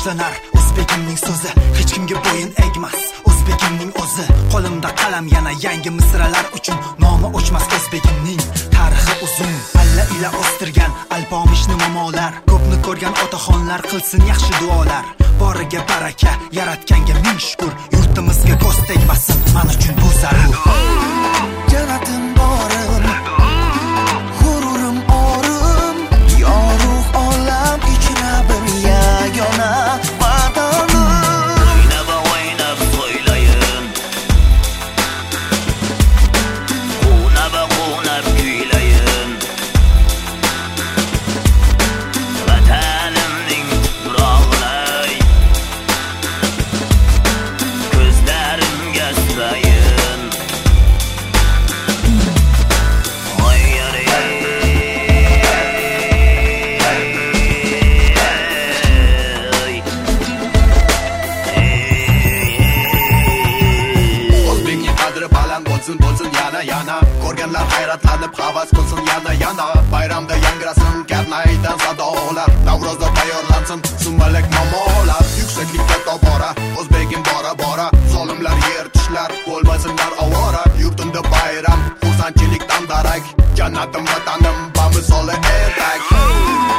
boshlanар o'zbekimning so'zi, hech kimga bo'yin egmas o'zbekimning o'zi. Qo'limda qalam yana yangi misralar uchun, nomi o'chmas o'zbekimning tarixi uzun. Alla ila o'stirgan alpomishni momolar, ko'pni ko'rgan otaxonlar qilsin yaxshi duolar. Boriga baraka, yaratganga ming shukr, yurtimizga ko'z tegmasin, men uchun bu zarur. Janatim borim, g'ururim orim, yorug' olam ichra bir yagona vatanim. O'ynab so'ylayin, qunab kuylayin, vatanimning nurog'lay, ko'zlarimga surayin. Bo'lsin yana ko'rganlar hayratlanib havas qilsin yana bayramda yangrasin karnaydan sadolar, Navrozda tayyorlansin sumalak mamolar. Yuksaklikka tobora o'zbegim bora zolimlar yer tishlar bo'lmasinlar ovora. Yurtimda bayram xursandchilikdan darak, jannatim vatanim bamisoli ertak.